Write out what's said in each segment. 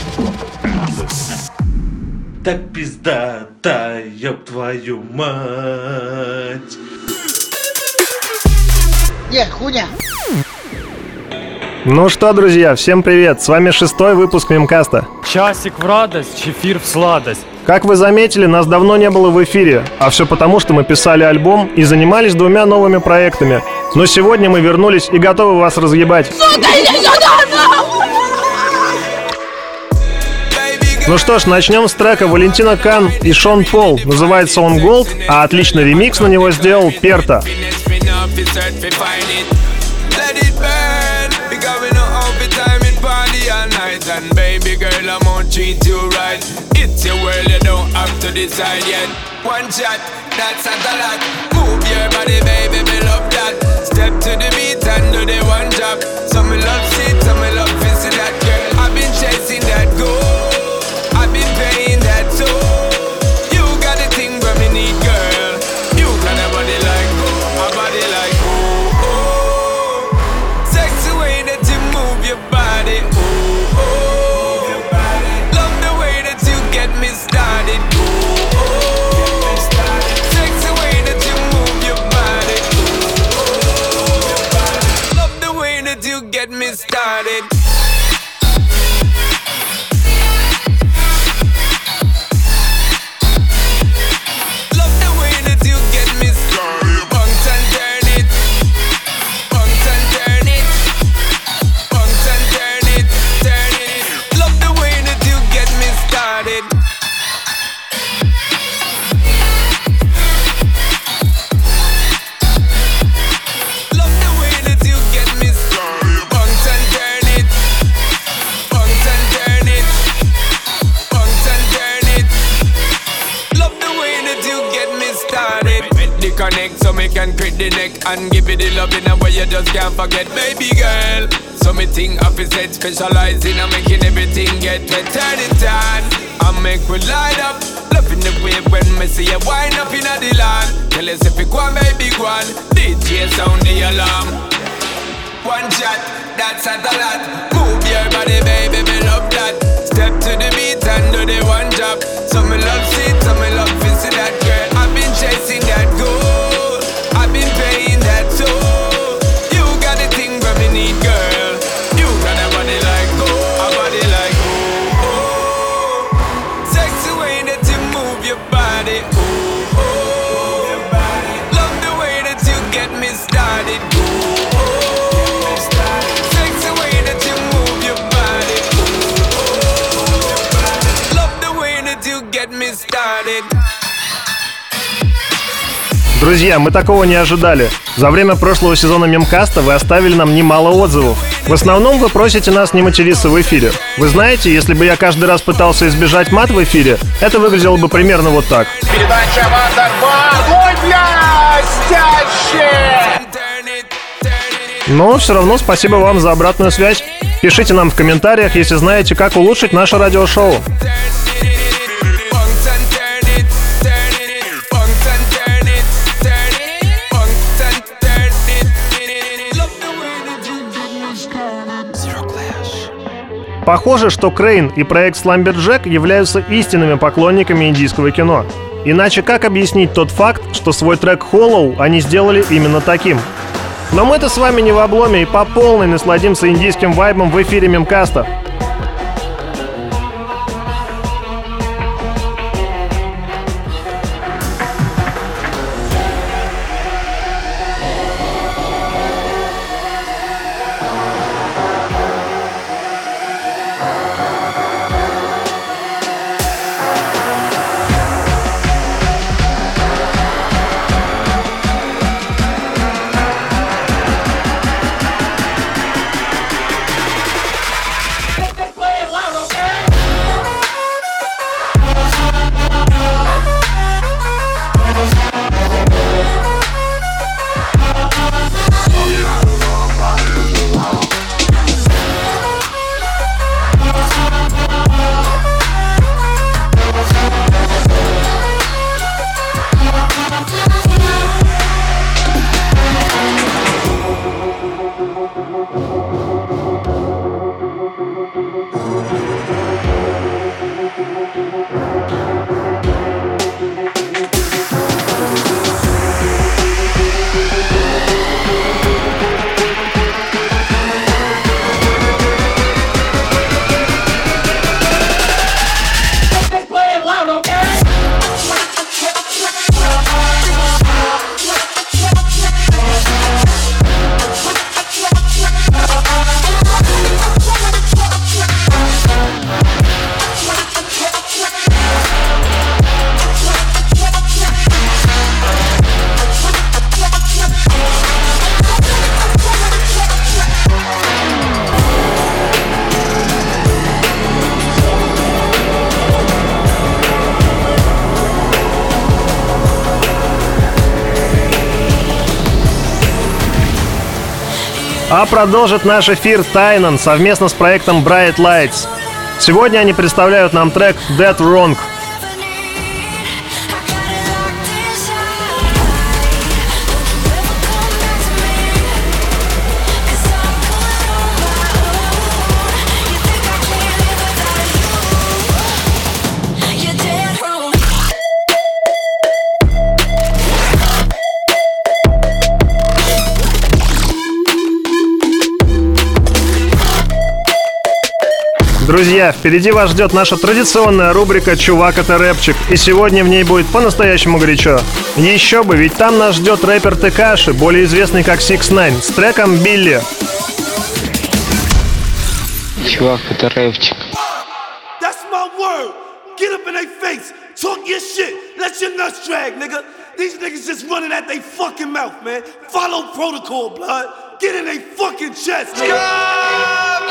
Так пиздата, ёб твою мать. Нет, хуйня. Ну что, друзья, всем привет! С вами 6-й выпуск Мемкаста. Часик в радость, чефир в сладость. Как вы заметили, нас давно не было в эфире, а все потому, что мы писали альбом и занимались 2 новыми проектами. Но сегодня мы вернулись и готовы вас разъебать. Ну что ж, начнем с трека Валентина Кан и Шон Пол. Называется он Gold, а отличный ремикс на него сделал Перта. And baby girl, I'm gonna treat you right. It's your world, you don't have to decide yet. One shot, that's not a lot. Move your body, baby, me love that. Step to the beat and do the one job. Some me love sit, some me love visit that girl. I've been chasing that goal, I've been paying that toll. You got the thing where me need, girl. You got a body like oh, a body like oh, oh. Sexy way that you move your body, oh. Get me started. Love the way that you get me started. Bounce and turn it, bounce and turn it, bounce and turn it, turn it. Love the way that you get me started. Connect so me can crack the neck and give it the love in a way you just can't forget, baby girl. So me think opposite specializing and making everything get wet. Turn it on and make we light up. Loving the way when me see you wind up in the land. Tell us if you go on, baby, go on. DJ sound the alarm. One shot, that's not a lot. Move your body, baby, me love that. Step to the beat and do the one job. So me love sit, so me love visit that girl. I've been chasing that goal, I've been paying that toll. You got the thing where me need, girl. You got a body like oh, a body like oh, oh. Sexy way that you move your body, oh, oh. Love the way that you get me started, oh, oh. Sexy way that you move your body, oh, oh. Love the way that you get me started. Друзья, мы такого не ожидали. За время прошлого сезона Мемкаста вы оставили нам немало отзывов. В основном вы просите нас не материться в эфире. Вы знаете, если бы я каждый раз пытался избежать мат в эфире, это выглядело бы примерно вот так. Передача Вандербар. Ой, блядь, Но все равно спасибо вам за обратную связь. Пишите нам в комментариях, если знаете, как улучшить наше радиошоу. Похоже, что Крейн и проект Slumberjack являются истинными поклонниками индийского кино. Иначе как объяснить тот факт, что свой трек Hollow они сделали именно таким? Но мы-то с вами не в обломе и по полной насладимся индийским вайбом в эфире Мемкаста. А продолжит наш эфир Тайнан совместно с проектом Bright Lights. Сегодня они представляют нам трек Dead Wrong. Друзья, впереди вас ждет наша традиционная рубрика «Чувак, это рэпчик», и сегодня в ней будет по-настоящему горячо. Еще бы, ведь там нас ждет рэпер Текаши, более известный как 6ix9ine, с треком «Билли». Чувак, это рэпчик. That's my word. Get up in their face. Talk your shit. Let your nuts drag, nigga. These niggas just running at they fucking mouth, man. Follow protocol, blood. Get in they fucking chest, nigga.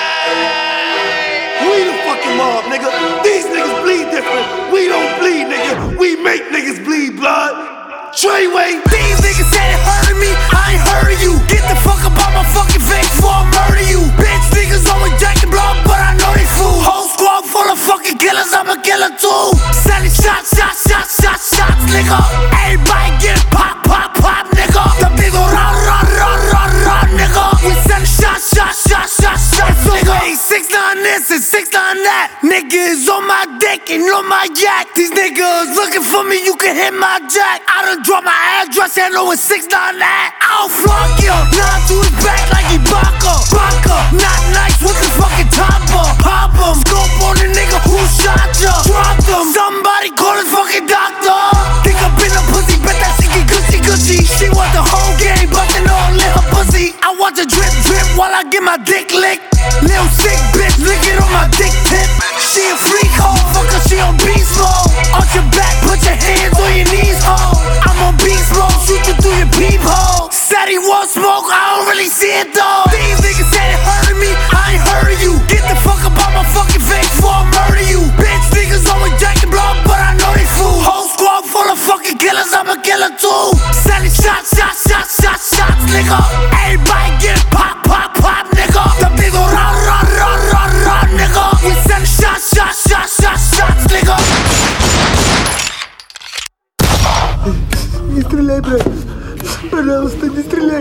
We the fucking mob, nigga. These niggas bleed different. We don't bleed, nigga. We make niggas bleed, blood. Treyway. These niggas said it hurted me. I ain't heard of you. Get the fuck up on my fucking face before I murder you. Bitch niggas always jacking blood, but I know they fool. Whole squad full of fucking killers. I'm a killer too. Sending shots, nigga. Everybody get pop, nigga. The big ol' run, nigga. We sending shots, nigga. 6ix9ine this and 6ix9ine that. Niggas on my dick and on my yak. These niggas looking for me, you can hit my jack. I done dropped my address and know it's 6ix9ine that. I'll flunk you, not to his back like he Baka. Not nice with the fucking topper. Pop him, scope on the nigga who shot ya. Drop him, somebody call his fucking doctor. Think I've been a pussy, bet that shit get gushy. She want the whole game, but they all in her pussy. I watch her drip while I get my dick licked. Little sick bitch, lick it on my dick tip. She a freak hoe, fucker, she on beast mode. Arch your back, put your hands on your knees, ho. I'm on beast mode, shoot you through your peephole. Said he won't smoke, I don't really see it though. These niggas said it hurted me, I ain't heard of you. Get the fuck up on my fucking face before I murder you. Bitch niggas always jacking blood, but I know they fool. Whole squad full of fucking killers, I'm a killer too. Sending shots, nigga. Everybody get pop, nigga. The big ol' run, nigga. We send shots, nigga. Не стреляй, брат. Пожалуйста, не стреляй.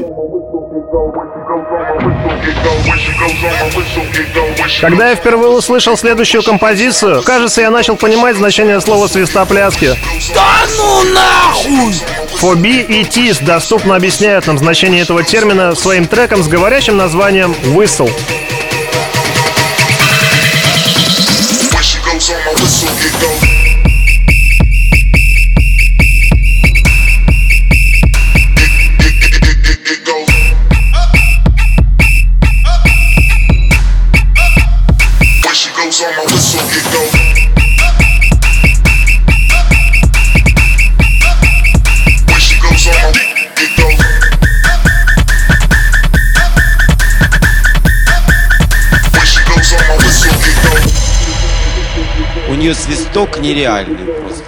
Когда я впервые услышал следующую композицию, кажется, я начал понимать значение слова «свистопляски». Да ну нахуй! Фоби и Тис доступно объясняют нам значение этого термина своим треком с говорящим названием «Whistle». У нее свисток нереальный просто.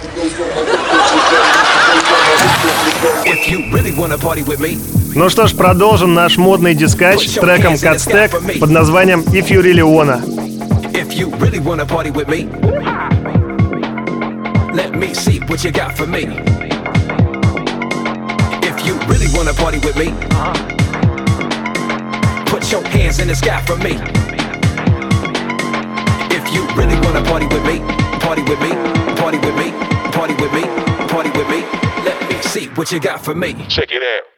Ну что ж, продолжим наш модный дискач с треком Catstack под названием If You Really Wanna. If you really wanna party with me, let me see what you got for me. If you really wanna party with me, put your hands in the sky for me. If you really wanna party with me, party with me, party with me, party with me, party with me, let me see what you got for me. Check it out.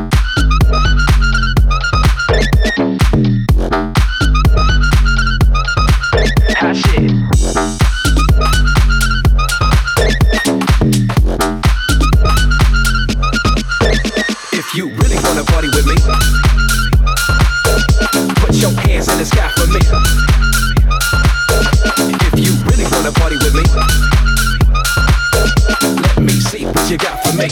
Hot shit. If you really wanna party with me, put your hands in the sky for me. If you really wanna party with me, let me see what you got for me.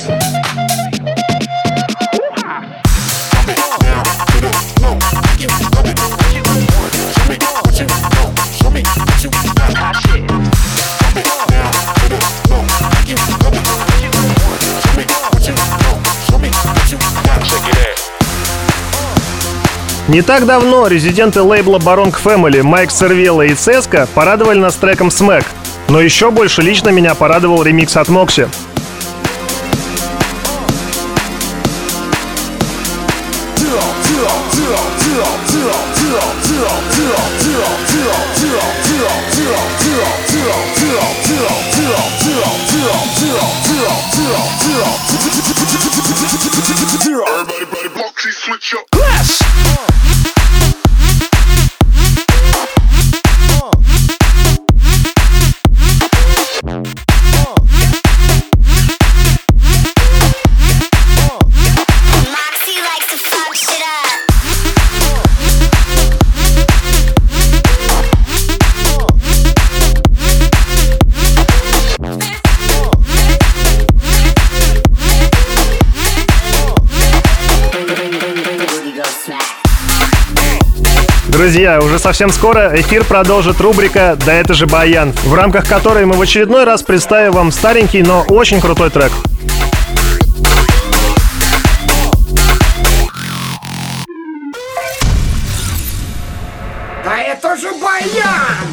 Не так давно резиденты лейбла Baronk Family Майк Сервелла и Цеска порадовали нас треком Smack. Но еще больше лично меня порадовал ремикс от Мокси. Everybody, Boxy, switch up. Clash! Друзья, уже совсем скоро эфир продолжит рубрика «Да это же Баян», в рамках которой мы в очередной раз представим вам старенький, но очень крутой трек. Да это же Баян!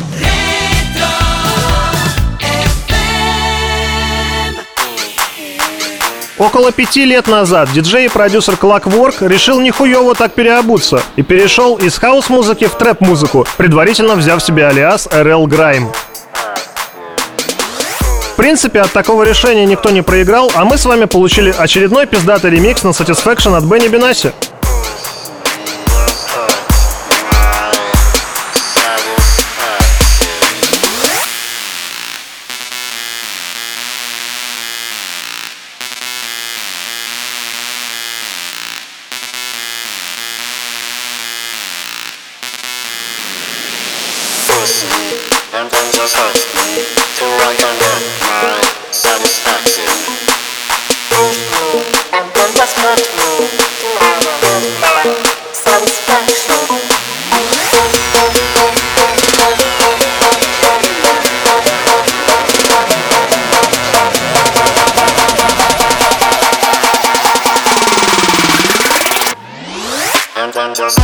Около 5 лет назад диджей и продюсер Clockwork решил нихуёво так переобуться и перешел из хаус-музыки в трэп-музыку, предварительно взяв себе алиас RL Grime. В принципе, от такого решения никто не проиграл, а мы с вами получили очередной пиздатый ремикс на Satisfaction от Бенни Бенаси. And then just hurt me till I can get my satisfaction. And then just hurt me till I can get my satisfaction. And then just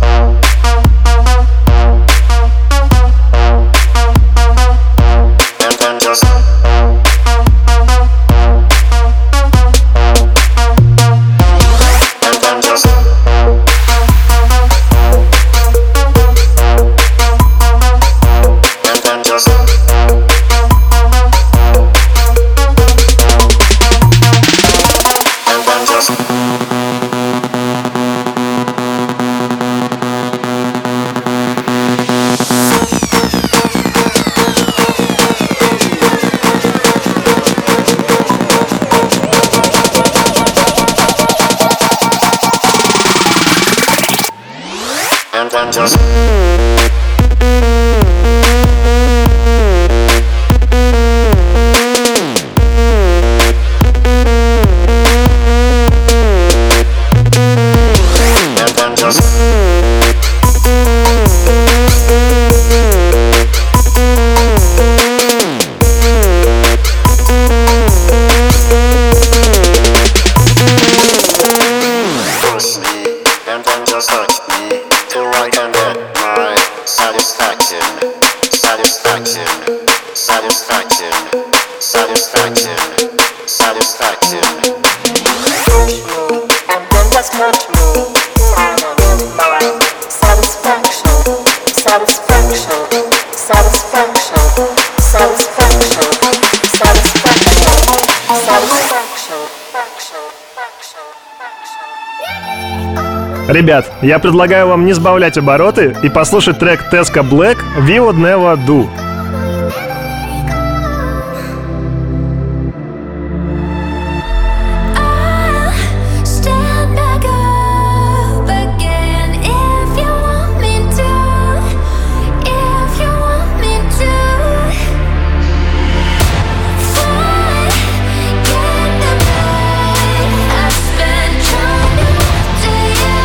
Ребят, я предлагаю вам не сбавлять обороты и послушать трек Tesca Black «We Would Never Do».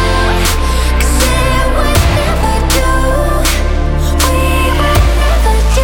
We would never do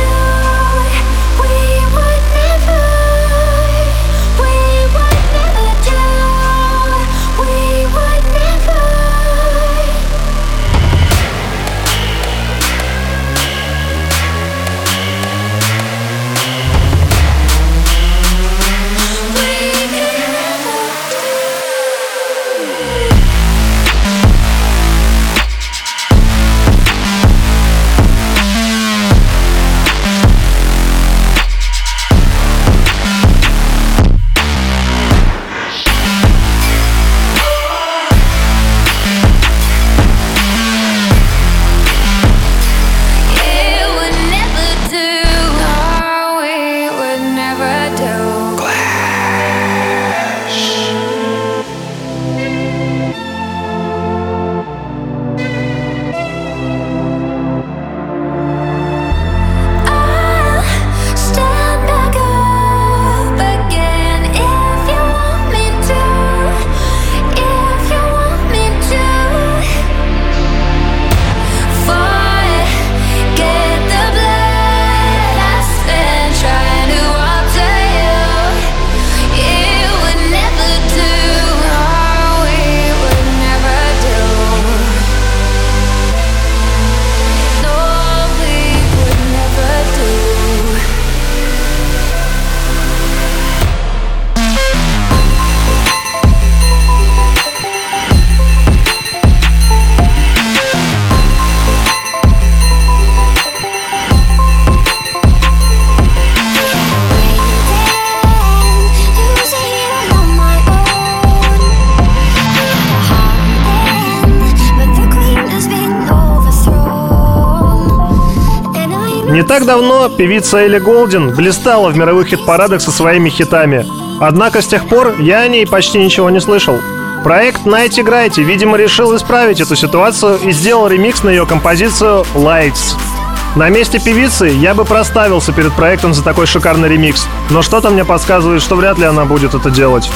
Не так давно певица Элли Голдин блистала в мировых хит-парадах со своими хитами. Однако с тех пор я о ней почти ничего не слышал. Проект Найти Грайти, видимо, решил исправить эту ситуацию и сделал ремикс на ее композицию «Lights». На месте певицы я бы проставился перед проектом за такой шикарный ремикс, но что-то мне подсказывает, что вряд ли она будет это делать.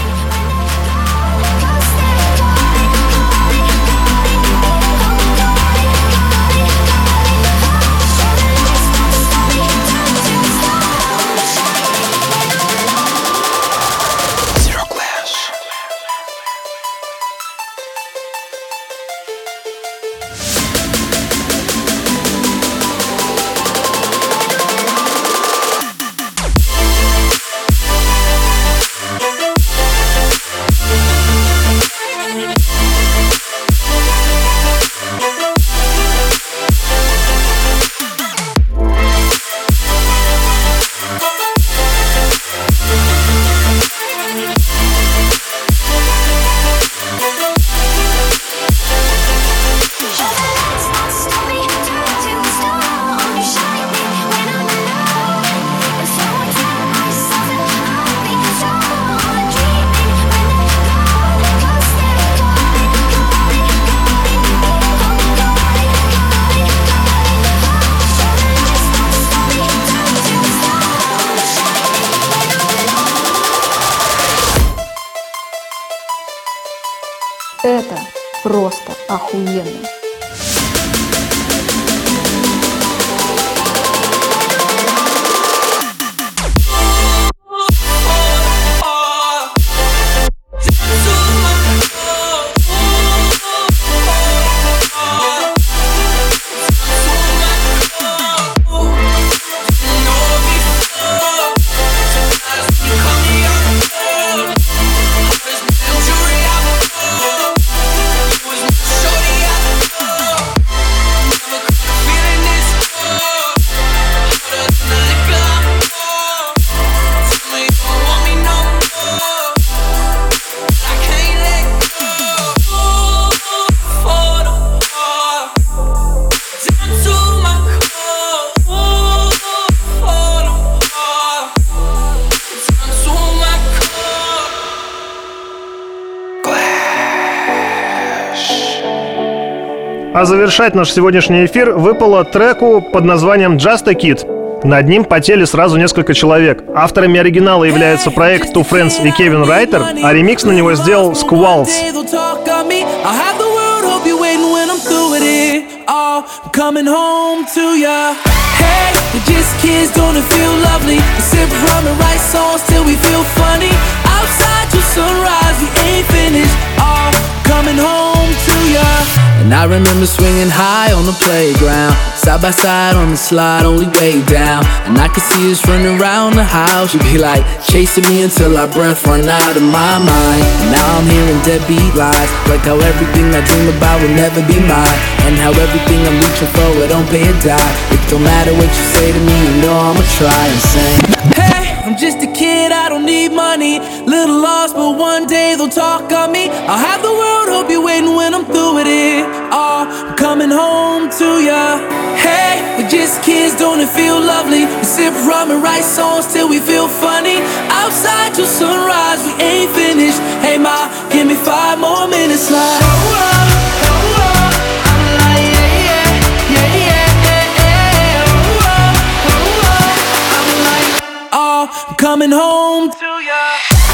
Это просто охуенно. А завершать наш сегодняшний эфир выпало треку под названием «Just a Kid». Над ним потели сразу несколько человек. Авторами оригинала являются проект Two Friends и Кевин Райтер, а ремикс на него сделал Squalls. And I remember swinging high on the playground, side by side on the slide, only way down. And I could see us running around the house. You'd be like chasing me until our breath run out of my mind. And now I'm hearing deadbeat lies, like how everything I dream about will never be mine, and how everything I'm reaching for will don't pay a dime. It don't matter what you say to me, you know I'ma try and sing. Hey, I'm just a kid, I don't need money. Little lost, but one day they'll talk on me. I'll have the world, hope you're waiting when I'm through with it. Oh, I'm coming home to ya. Hey, we're just kids, don't it feel lovely? We sip rum and write songs till we feel funny. Outside till sunrise, we ain't finished. Hey ma, give me 5 more minutes like. I'm coming home to ya.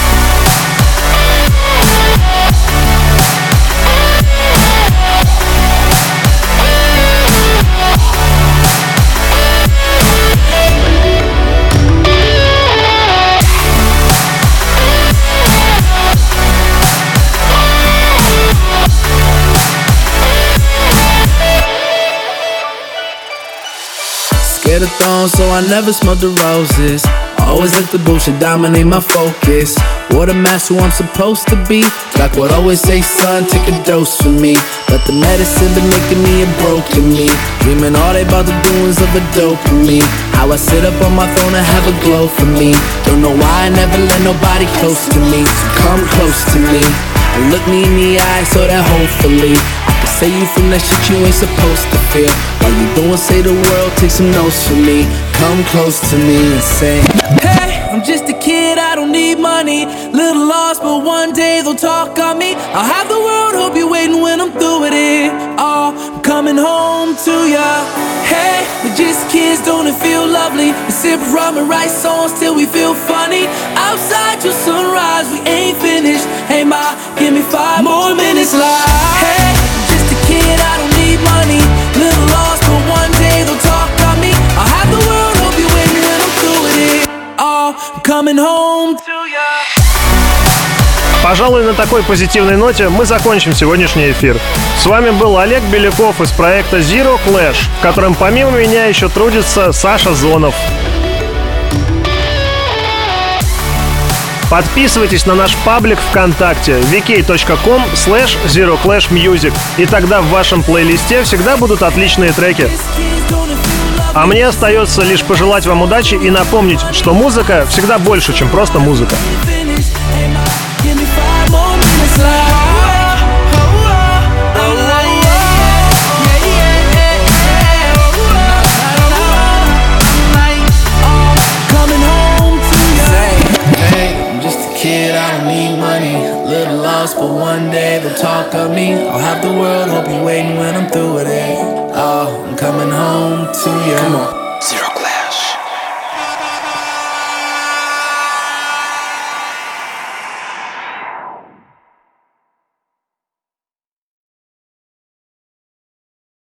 Scared of thorns, so I never smelled the roses. Always let the bullshit dominate my focus. What a mess, who I'm supposed to be. Like what always say, son, take a dose for me. But the medicine been making me a broken me. Dreaming all day about the doings of a dopamine. How I sit up on my throne and have a glow for me. Don't know why I never let nobody close to me. So come close to me and look me in the eye so that hopefully I can Say you from that shit you ain't supposed to feel. All you doing, say the world, take some notes from me. Come close to me and say, hey, I'm just a kid, I don't need money. Little lost, but one day they'll talk on me. I'll have the world, hope you're waiting when I'm through with it. Oh, I'm coming home to ya. Hey, we're just kids, don't it feel lovely? We sip rum and write songs till we feel funny. Outside till sunrise, we ain't finished. Hey ma, give me 5 more minutes like, hey, I'm just a kid, I don't need money. Little lost, but one day they'll talk on me. I'll have the world, hope you're waiting when I'm through with it. Oh, I'm coming home to ya. Пожалуй, на такой позитивной ноте мы закончим сегодняшний эфир. С вами был Олег Беляков из проекта Zero Clash, в котором помимо меня еще трудится Саша Зонов. Подписывайтесь на наш паблик ВКонтакте vk.com/ZeroClashMusic, и тогда в вашем плейлисте всегда будут отличные треки. А мне остается лишь пожелать вам удачи и напомнить, что музыка всегда больше, чем просто музыка. Kid, I don't need money. Little lost, but one day they'll talk of me. I'll have the world, hope you're waiting when I'm through with it. Oh, I'm coming home to you. Come on.